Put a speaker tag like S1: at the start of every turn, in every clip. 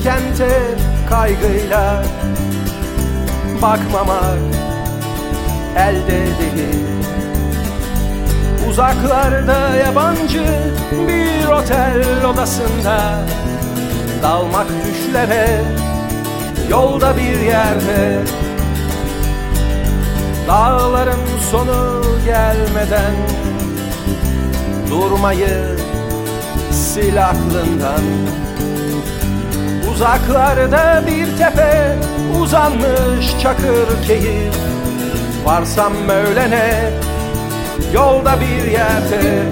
S1: kente kaygıyla bakmamak elde değil. Uzaklarda yabancı bir otel odasında dalmak düşlere yolda bir yerde. Dağların sonu gelmeden durmayı sil aklından. Uzaklarda bir tepe uzanmış çakır keyif. Varsam öğlene yolda bir yerde.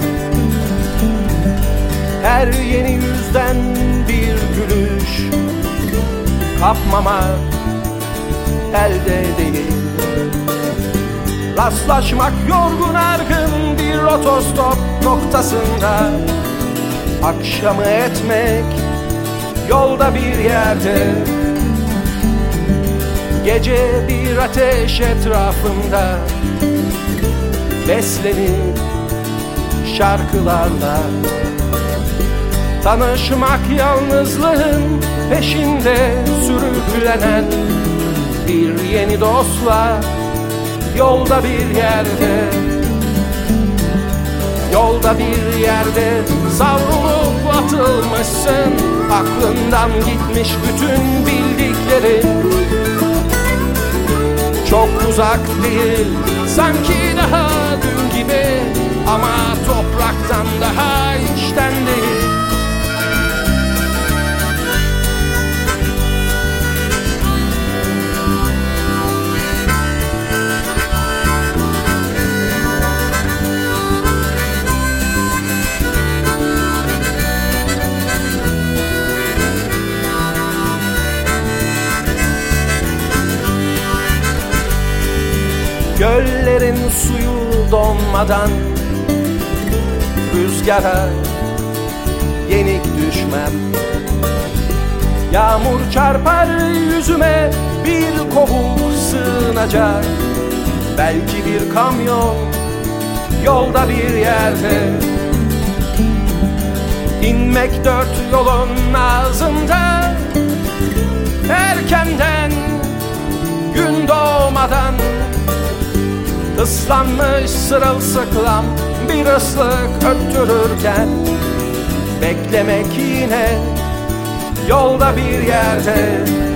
S1: Her yeni yüzden bir gülüş kapmamak elde değil. Rastlaşmak yorgun argın bir otostop noktasında. Akşamı etmek yolda bir yerde. Gece bir ateş etrafında beslenip şarkılarla. Tanışmak yalnızlığın peşinde sürüklenen bir yeni dostla yolda bir yerde. Yolda bir yerde savrulup atılmışsın. Aklından gitmiş bütün bildiklerin. Çok uzak değil sanki daha dün gibi, ama topraktan daha içten değil. Göllerin suyu donmadan rüzgara yenik düşmem. Yağmur çarpar yüzüme bir kovuk sığınacak. Belki bir kamyon yolda bir yerde. İnmek dört yolun ağzında erkenden gün doğmadan. Islanmış sırılsıklam bir ıslık öttürürken beklemek yine yolda bir yerde.